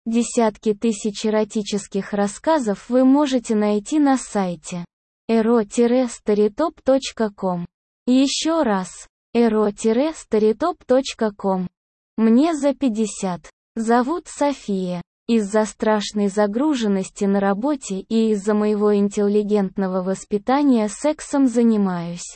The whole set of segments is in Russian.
Десятки тысяч эротических рассказов вы можете найти на сайте ero-storytop.com. Еще раз, ero-storytop.com. Мне за 50. Зовут София. Из-за страшной загруженности на работе и из-за моего интеллигентного воспитания сексом занимаюсь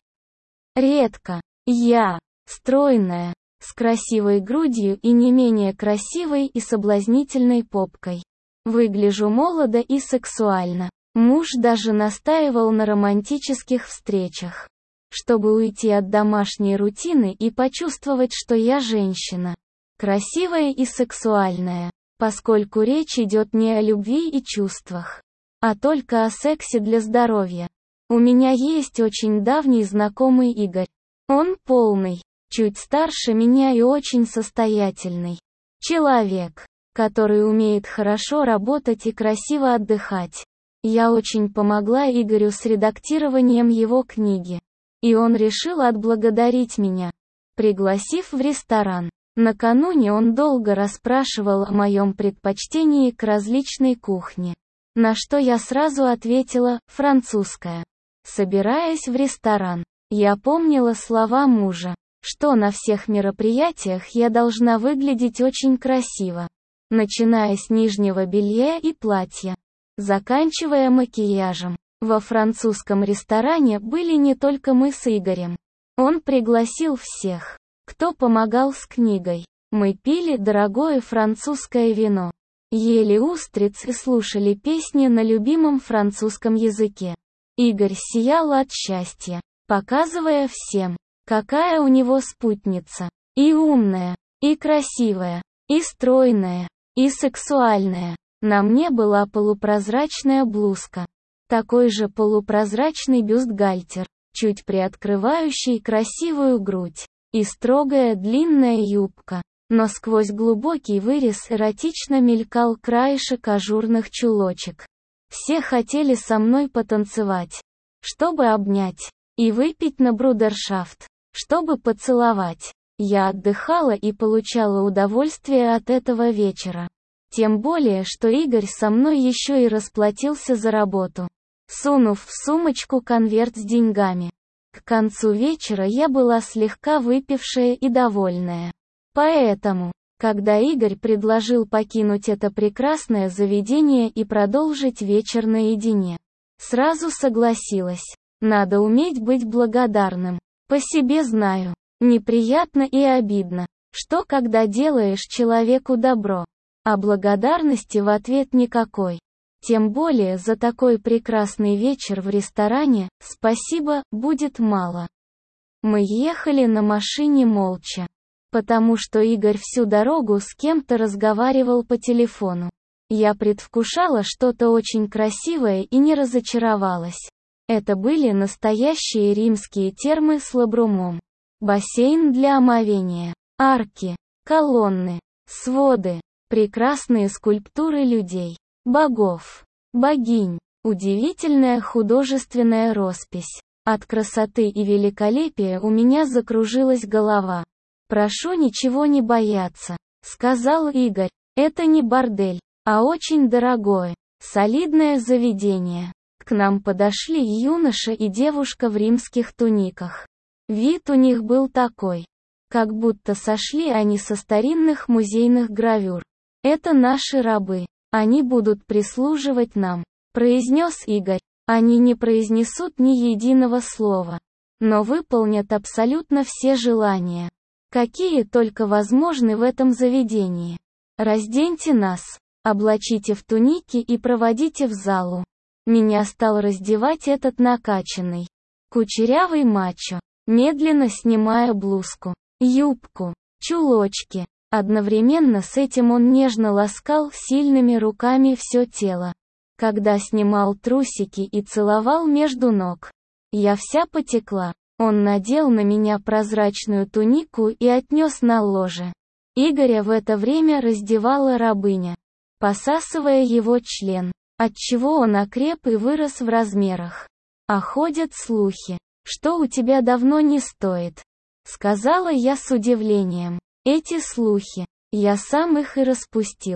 редко. Я стройная, с красивой грудью и не менее красивой и соблазнительной попкой. Выгляжу молодо и сексуально. Муж даже настаивал на романтических встречах, чтобы уйти от домашней рутины и почувствовать, что я женщина. Красивая и сексуальная, поскольку речь идет не о любви и чувствах, а только о сексе для здоровья. У меня есть очень давний знакомый Игорь. Он полный, чуть старше меня и очень состоятельный человек, который умеет хорошо работать и красиво отдыхать. Я очень помогла Игорю с редактированием его книги, и он решил отблагодарить меня, пригласив в ресторан. Накануне он долго расспрашивал о моем предпочтении к различной кухне, на что я сразу ответила: французская. Собираясь в ресторан, я помнила слова мужа, что на всех мероприятиях я должна выглядеть очень красиво, начиная с нижнего белья и платья, заканчивая макияжем. Во французском ресторане были не только мы с Игорем. Он пригласил всех, кто помогал с книгой. Мы пили дорогое французское вино, ели устриц и слушали песни на любимом французском языке. Игорь сиял от счастья, показывая всем, какая у него спутница. И умная, и красивая, и стройная, и сексуальная. На мне была полупрозрачная блузка, такой же полупрозрачный бюстгальтер, чуть приоткрывающий красивую грудь, и строгая длинная юбка, но сквозь глубокий вырез эротично мелькал краешек ажурных чулочек. Все хотели со мной потанцевать, чтобы обнять, и выпить на брудершафт, чтобы поцеловать. Я отдыхала и получала удовольствие от этого вечера. Тем более, что Игорь со мной еще и расплатился за работу, сунув в сумочку конверт с деньгами. К концу вечера я была слегка выпившая и довольная. Поэтому, когда Игорь предложил покинуть это прекрасное заведение и продолжить вечер наедине, сразу согласилась. Надо уметь быть благодарным. По себе знаю, неприятно и обидно, что когда делаешь человеку добро, а благодарности в ответ никакой. Тем более за такой прекрасный вечер в ресторане, спасибо, будет мало. Мы ехали на машине молча, потому что Игорь всю дорогу с кем-то разговаривал по телефону. Я предвкушала что-то очень красивое и не разочаровалась. Это были настоящие римские термы с лабрумом. Бассейн для омовения, арки, колонны, своды, прекрасные скульптуры людей, богов, богинь, удивительная художественная роспись. От красоты и великолепия у меня закружилась голова. «Прошу ничего не бояться», — сказал Игорь. «Это не бордель, а очень дорогое, солидное заведение». К нам подошли юноша и девушка в римских туниках. Вид у них был такой, как будто сошли они со старинных музейных гравюр. «Это наши рабы, они будут прислуживать нам», — произнес Игорь. «Они не произнесут ни единого слова, но выполнят абсолютно все желания, какие только возможны в этом заведении. Разденьте нас, облачите в туники и проводите в залу». Меня стал раздевать этот накачанный, кучерявый мачо, медленно снимая блузку, юбку, чулочки. Одновременно с этим он нежно ласкал сильными руками все тело. Когда снимал трусики и целовал между ног, я вся потекла. Он надел на меня прозрачную тунику и отнес на ложе. Игоря в это время раздевала рабыня, посасывая его член, отчего он окреп и вырос в размерах. «А ходят слухи, что у тебя давно не стоит», — сказала я с удивлением. «Эти слухи, я сам их и распустил.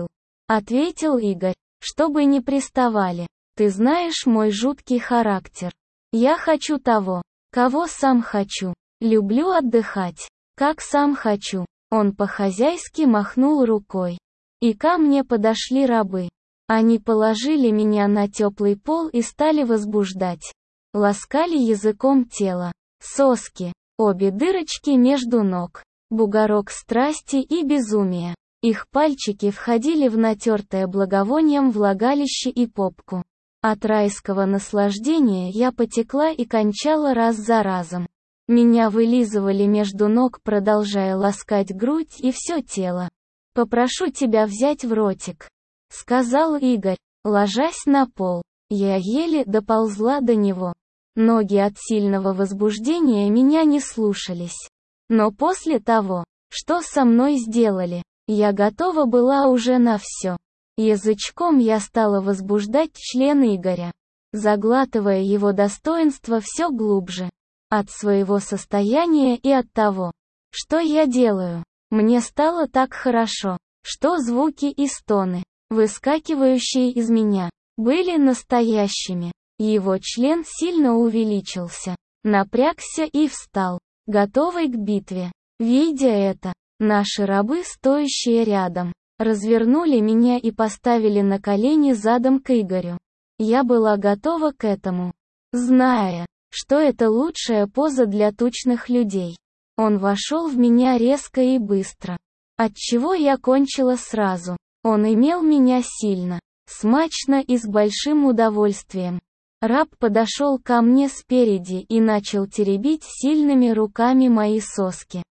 ответил Игорь, чтобы не приставали. Ты знаешь мой жуткий характер. Я хочу того, кого сам хочу. Люблю отдыхать, как сам хочу. Он по-хозяйски махнул рукой. И ко мне подошли рабы. Они положили меня на теплый пол и стали возбуждать. Ласкали языком тело, соски, обе дырочки между ног, бугорок страсти и безумия. Их пальчики входили в натертое благовонием влагалище и попку. От райского наслаждения я потекла и кончала раз за разом. Меня вылизывали между ног, продолжая ласкать грудь и все тело. «Попрошу тебя взять в ротик», — сказал Игорь, ложась на пол. Я еле доползла до него. Ноги от сильного возбуждения меня не слушались. Но после того, что со мной сделали, я готова была уже на все. Язычком я стала возбуждать член Игоря, заглатывая его достоинство все глубже. От своего состояния и от того, что я делаю, мне стало так хорошо, что звуки и стоны, выскакивающие из меня, были настоящими. Его член сильно увеличился, напрягся и встал, готовый к битве. Видя это, наши рабы, стоящие рядом, развернули меня и поставили на колени задом к Игорю. Я была готова к этому, зная, что это лучшая поза для тучных людей. Он вошел в меня резко и быстро, отчего я кончила сразу. Он имел меня сильно, смачно и с большим удовольствием. Раб подошел ко мне спереди и начал теребить сильными руками мои соски.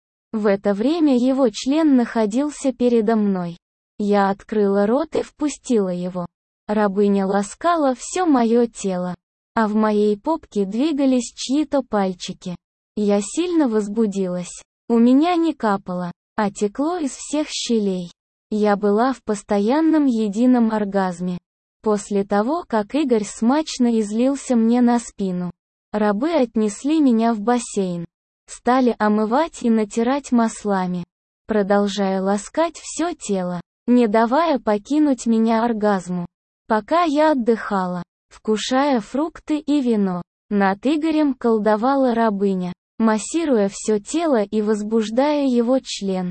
В это время его член находился передо мной. Я открыла рот и впустила его. Рабыня ласкала все мое тело, а в моей попке двигались чьи-то пальчики. Я сильно возбудилась. У меня не капало, а текло из всех щелей. Я была в постоянном едином оргазме. После того, как Игорь смачно излился мне на спину, рабы отнесли меня в бассейн. Стали омывать и натирать маслами, продолжая ласкать все тело, не давая покинуть меня оргазму. Пока я отдыхала, вкушая фрукты и вино, над Игорем колдовала рабыня, массируя все тело и возбуждая его член.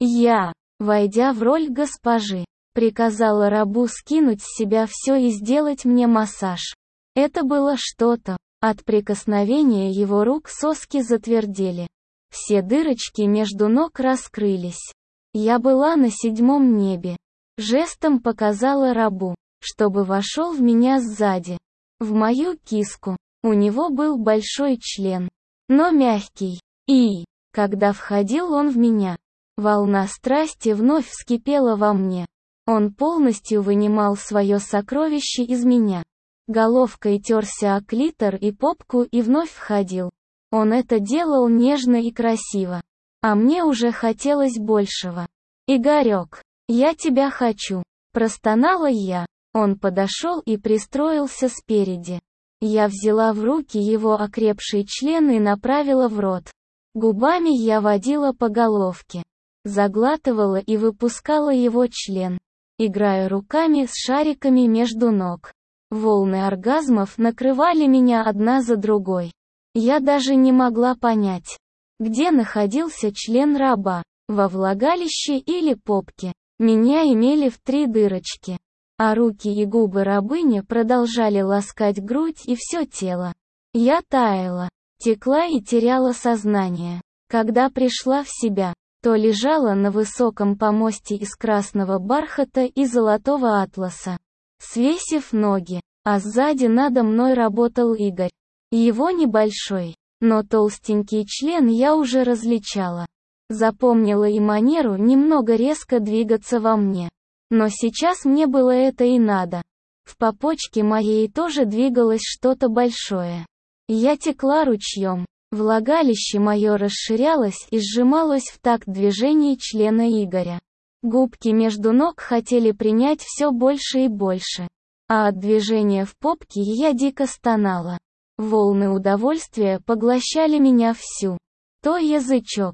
Я, войдя в роль госпожи, приказала рабу скинуть с себя все и сделать мне массаж. Это было что-то. От прикосновения его рук соски затвердели. Все дырочки между ног раскрылись. Я была на 7-м небе. Жестом показала рабу, чтобы вошел в меня сзади, в мою киску. У него был большой член, но мягкий. И, когда входил он в меня, волна страсти вновь вскипела во мне. Он полностью вынимал свое сокровище из меня. Головкой терся о клитор и попку и вновь входил. Он это делал нежно и красиво. А мне уже хотелось большего. «Игорек, я тебя хочу», — простонала я. Он подошел и пристроился спереди. Я взяла в руки его окрепший член и направила в рот. Губами я водила по головке, заглатывала и выпускала его член, играя руками с шариками между ног. Волны оргазмов накрывали меня одна за другой. Я даже не могла понять, где находился член раба, во влагалище или попке. Меня имели в 3 дырочки, а руки и губы рабыни продолжали ласкать грудь и все тело. Я таяла, текла и теряла сознание. Когда пришла в себя, то лежала на высоком помосте из красного бархата и золотого атласа, свесив ноги, а сзади надо мной работал Игорь. Его небольшой, но толстенький член я уже различала. Запомнила и манеру немного резко двигаться во мне. Но сейчас мне было это и надо. В попочке моей тоже двигалось что-то большое. Я текла ручьем. Влагалище мое расширялось и сжималось в такт движений члена Игоря. Губки между ног хотели принять все больше и больше. А от движения в попке я дико стонала. Волны удовольствия поглощали меня всю. То язычок,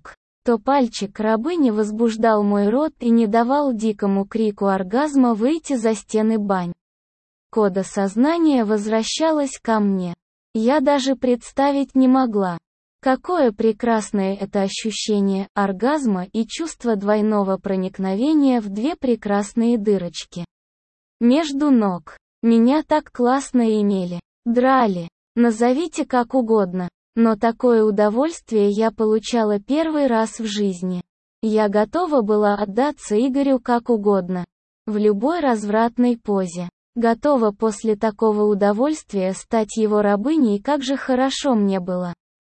то пальчик рабыни возбуждал мой рот и не давал дикому крику оргазма выйти за стены бань. Кода сознания возвращалась ко мне. Я даже представить не могла, какое прекрасное это ощущение оргазма и чувство двойного проникновения в две прекрасные дырочки между ног. Меня так классно имели, драли, назовите как угодно, но такое удовольствие я получала первый раз в жизни. Я готова была отдаться Игорю как угодно, в любой развратной позе. Готова после такого удовольствия стать его рабыней, как же хорошо мне было.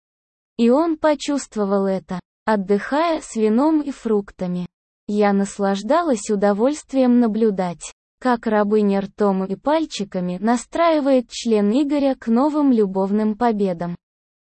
И он почувствовал это, отдыхая с вином и фруктами. Я наслаждалась удовольствием наблюдать, как рабыня ртом и пальчиками настраивает член Игоря к новым любовным победам.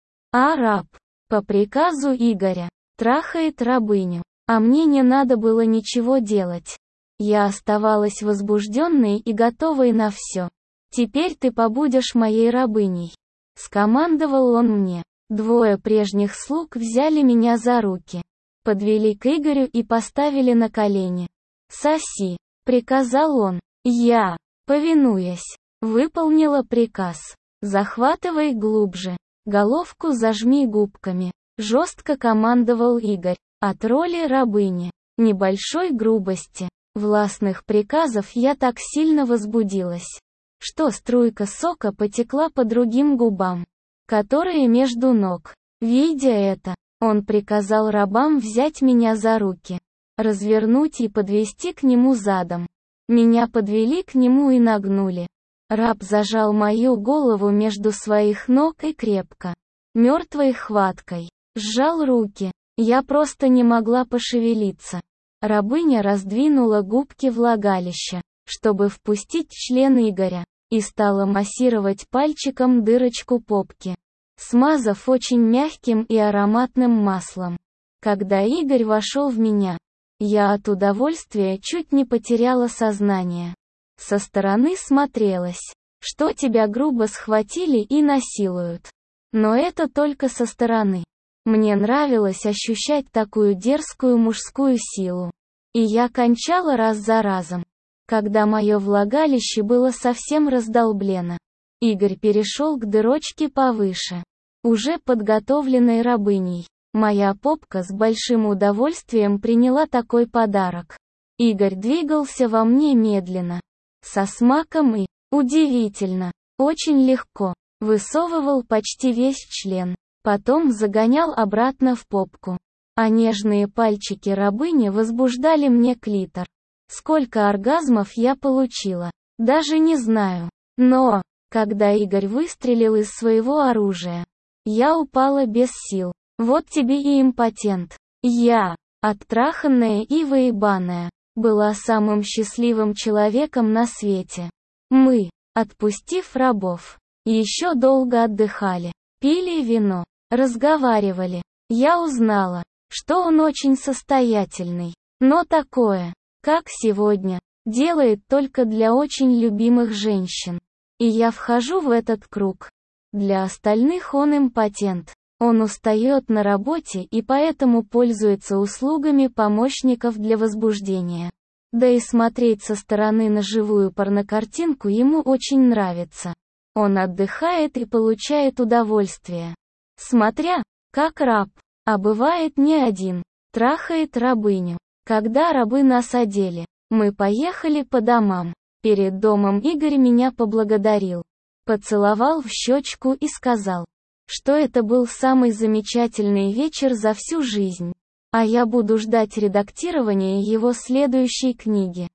А раб, по приказу Игоря, трахает рабыню, а мне не надо было ничего делать. Я оставалась возбужденной и готовой на все. «Теперь ты побудешь моей рабыней», — скомандовал он мне. Двое прежних слуг взяли меня за руки, подвели к Игорю и поставили на колени. «Соси», — приказал он. Я, повинуясь, выполнила приказ. «Захватывай глубже, головку зажми губками», — жестко командовал Игорь. От роли рабыни, небольшой грубости, властных приказов я так сильно возбудилась, что струйка сока потекла по другим губам, которые между ног. Видя это, он приказал рабам взять меня за руки, развернуть и подвести к нему задом. Меня подвели к нему и нагнули. Раб зажал мою голову между своих ног и крепко, мертвой хваткой, сжал руки. Я просто не могла пошевелиться. Рабыня раздвинула губки влагалища, чтобы впустить член Игоря, и стала массировать пальчиком дырочку попки, смазав очень мягким и ароматным маслом. Когда Игорь вошел в меня, я от удовольствия чуть не потеряла сознание. Со стороны смотрелось, что тебя грубо схватили и насилуют. Но это только со стороны. Мне нравилось ощущать такую дерзкую мужскую силу. И я кончала раз за разом. Когда мое влагалище было совсем раздолблено, Игорь перешел к дырочке повыше, уже подготовленной рабыней. Моя попка с большим удовольствием приняла такой подарок. Игорь двигался во мне медленно, со смаком и, удивительно, очень легко, высовывал почти весь член. Потом загонял обратно в попку. А нежные пальчики рабыни возбуждали мне клитор. Сколько оргазмов я получила, даже не знаю. Но, когда Игорь выстрелил из своего оружия, я упала без сил. Вот тебе и импотент. Я, оттраханная и выебанная, была самым счастливым человеком на свете. Мы, отпустив рабов, еще долго отдыхали, пили вино. Разговаривали. Я узнала, что он очень состоятельный, но такое, как сегодня, делает только для очень любимых женщин. И я вхожу в этот круг. Для остальных он импотент. Он устает на работе и поэтому пользуется услугами помощников для возбуждения. Да и смотреть со стороны на живую порнокартинку ему очень нравится. Он отдыхает и получает удовольствие, смотря, как раб, а бывает не один, трахает рабыню. Когда рабы нас одели, мы поехали по домам. Перед домом Игорь меня поблагодарил, поцеловал в щечку и сказал, что это был самый замечательный вечер за всю жизнь. А я буду ждать редактирования его следующей книги.